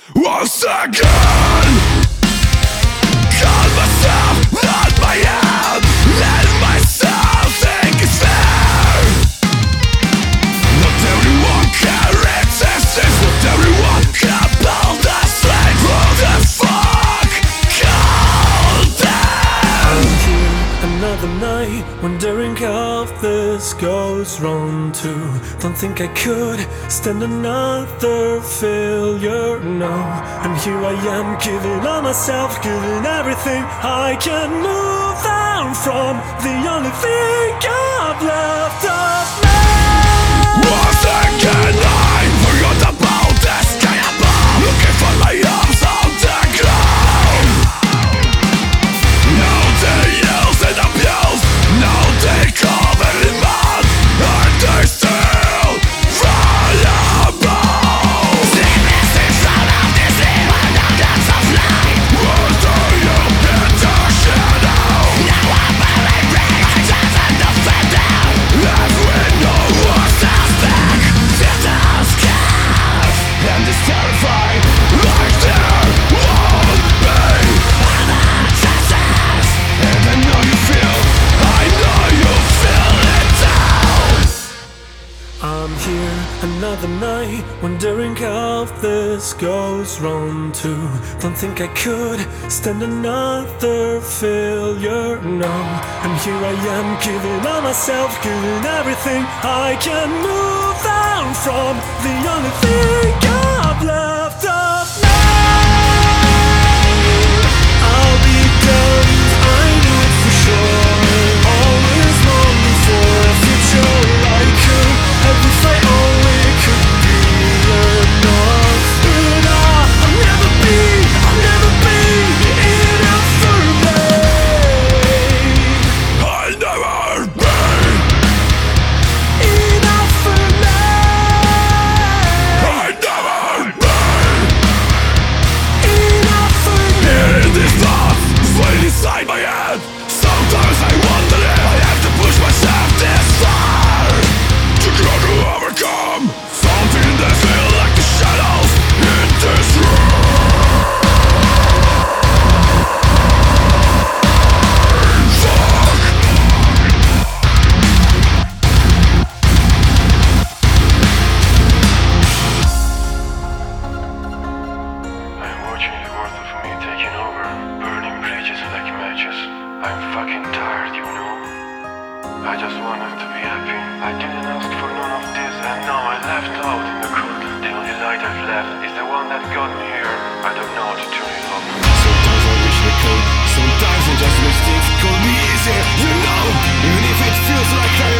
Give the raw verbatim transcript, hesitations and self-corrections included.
Once again, call myself not my own. Let myself think it's fair. Not everyone can resist this. Not everyone can pull the strength. Who the fuck called them? I'm here another night, wondering how this goes wrong too. Don't think I could stand another failure, no. And here I am, giving all myself, giving everything I can. Move on from the only thing I've left of me. Once again I forgot about the sky above, looking for my arms on the ground. Now they use and abuse, now they cover in mud, and they still fall about. Sickness is out of this evil, no guts of life. Where do you get the shadow? Now I'm very brave, I just have to fit down. As we know what's us back, till the scars, and it's terrifying, like there won't be other chances. And I know you feel, I know you feel it too. I'm here another night, wondering how this goes wrong too. Don't think I could stand another failure, no. And here I am, giving all myself, giving everything I can. Move on from the only thing I've left of me. I'll be damned, I know it for sure. Always longing for a future I could have if I only could be enough. But I'll never be, I'll never be enough for me. I'll never be Enough for me. I'll never be Enough for me. in this thought, swaying inside my head. Sometimes I wonder if I have to push myself this far to try to overcome something that feels like the shadows in this room. Fuck. I'm watching the world of me taking over, burning bridges like matches. I'm fucking tired, you know. I just wanted to be happy. I didn't ask for none of this, and now I left out in the cold. The only light I've left is the one that got me here. I don't know how to turn it off. Sometimes I wish I could. Sometimes I just wish things could be easier. You know, even if it feels like I